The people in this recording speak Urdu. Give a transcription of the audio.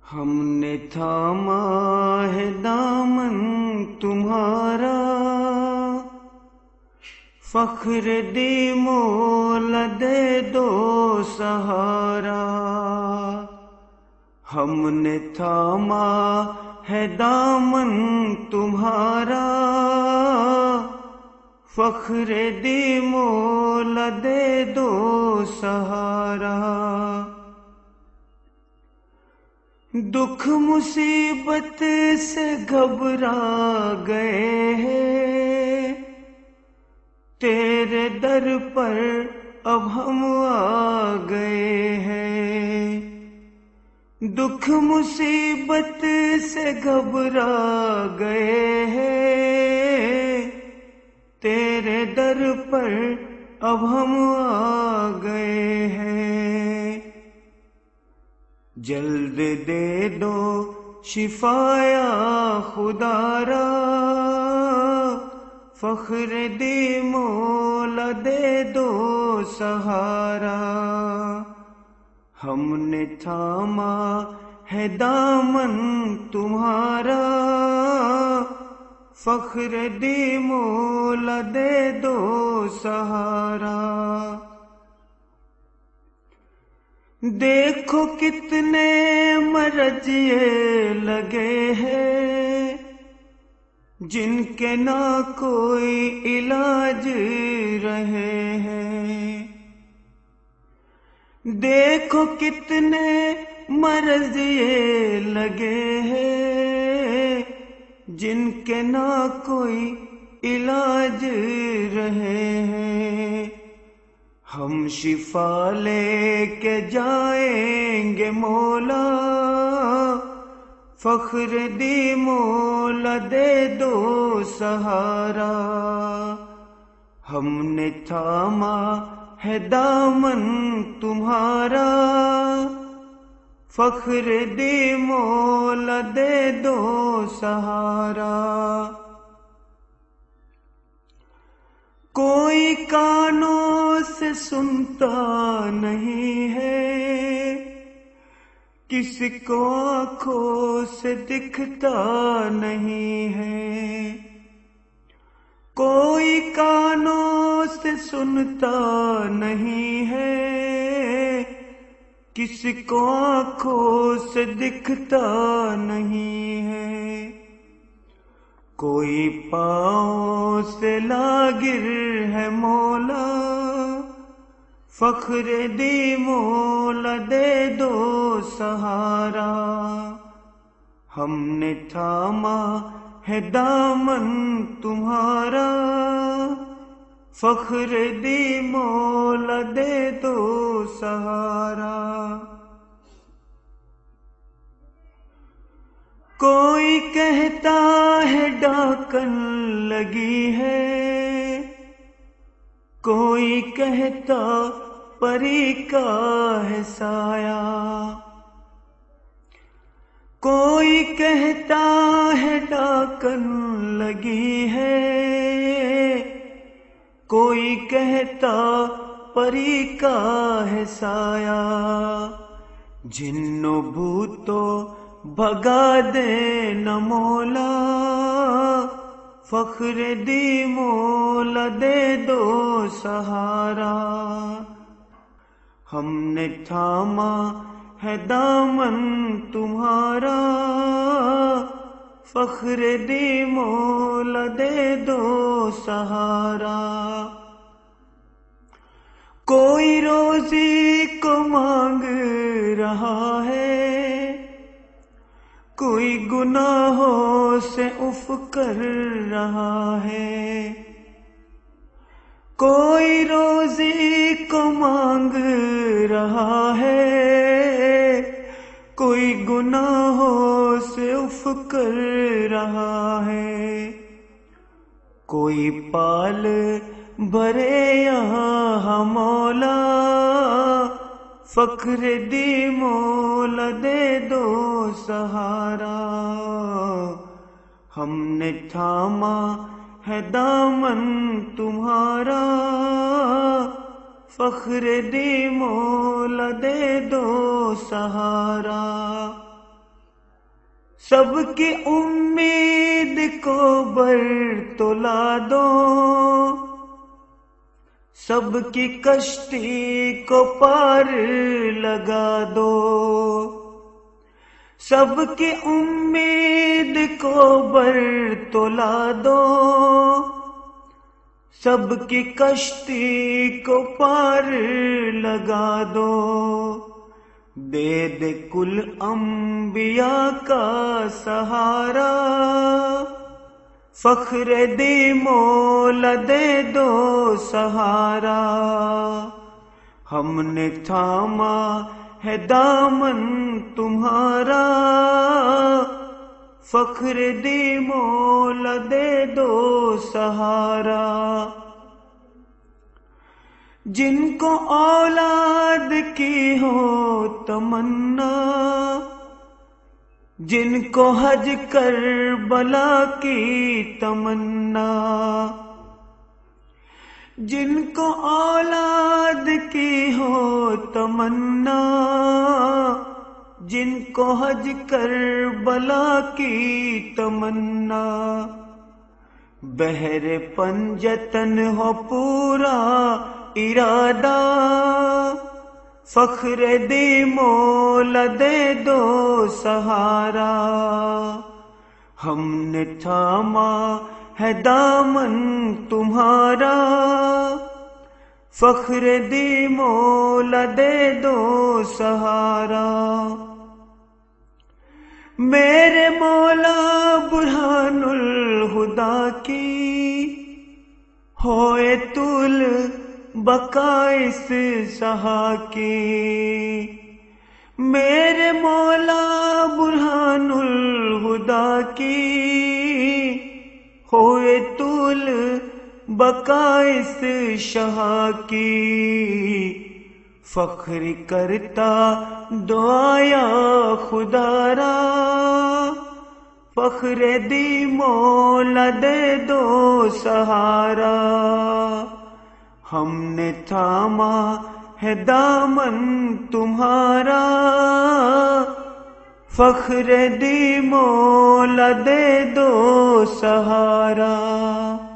ہم نے تھاما ہے دامن تمہارا، فخر دی مولا دے دو سہارا۔ ہم نے تھاما ہے دامن تمہارا، فخر دی مولا دے دو سہارا۔ دکھ مصیبت سے گھبرا گئے ہیں، تیرے در پر اب ہم آ گئے ہیں۔ دکھ مصیبت سے گھبرا گئے ہیں، تیرے در پر اب ہم آ گئے ہیں۔ جلد دے دو شفا یا خدا را، فخر دی مولا دے دو سہارا۔ ہم نے تھاما ہے دامن تمہارا، فخر دی مولا دے دو سہارا۔ دیکھو کتنے مرض یہ لگے ہیں، جن کے نہ کوئی علاج رہے ہیں۔ دیکھو کتنے مرض یہ لگے ہیں، جن کے نہ کوئی علاج رہے ہیں۔ ہم شفا لے کے جائیں گے مولا، فخر دی مولا دے دو سہارا۔ ہم نے تھاما ہے دامن تمہارا، فخر دی مولا دے دو سہارا۔ کوئی کانوں سے سنتا نہیں ہے، کسی کو آنکھوں سے دکھتا نہیں ہے۔ کوئی کانوں سے سنتا نہیں ہے، کسی کو آنکھوں سے دکھتا نہیں ہے۔ کوئی پاؤں سے لاگر ہے مولا، فخر دی مولا دے دو سہارا۔ ہم نے تھاما ہے دامن تمہارا، فخر دی مولا دے دو سہارا۔ کوئی کہتا ہے ڈاکن لگی ہے، کوئی کہتا پری کا ہے سایہ۔ کوئی کہتا ہے ڈاکن لگی ہے، کوئی کہتا پری کا ہے سایہ۔ جنوں بھوتوں بھگا دے نہ مولا، فخر دی مولا دے دو سہارا۔ ہم نے تھاما ہے دامن تمہارا، فخر دی مولا دے دو سہارا۔ کوئی روزی کو مانگ رہا ہے، کوئی گناہوں سے اف کر رہا ہے۔ کوئی روزی کو مانگ رہا ہے، کوئی گناہوں سے اف کر رہا ہے۔ کوئی پال بھرے یہاں مولا، فخر دی مولا دے دو سہارا۔ ہم نے تھاما ہے دامن تمہارا، فخر دی مولا دے دو سہارا۔ سب کی امید کو بر تولا دو، سب کی کشتی کو پار لگا دو، سب کی امید کو بر تولا دو، سب کی کشتی کو پار لگا دو، دے دے کل انبیاء کا سہارا، فخر دی مولا دے دو سہارا، ہم نے تھاما ہے دامن تمہارا، فخر دی مولا دے دو سہارا، جن کو اولاد کی ہو تمنا، جن کو حج کربلا کی تمنا، جن کو اولاد کی ہو تمنا، جن کو حج کربلا کی تمنا، بحر پنجتن ہو پورا ارادہ، فخر دی مولا دے دو سہارا، ہم نے تھاما ہے دامن تمہارا، فخر دی مولا دے دو سہارا، میرے مولا برہان الہدا کی ہوئے طول بقا اس سہا کی، میرے مولا برہان الہدا کی ہوئے طول بقا اس شہا کی، فخر کرتا دعایا خدا را، فخر دی مولا دے دو سہارا، ہم نے تھاما ہے دامن تمہارا، فخر دی مولا دے دو سہارا۔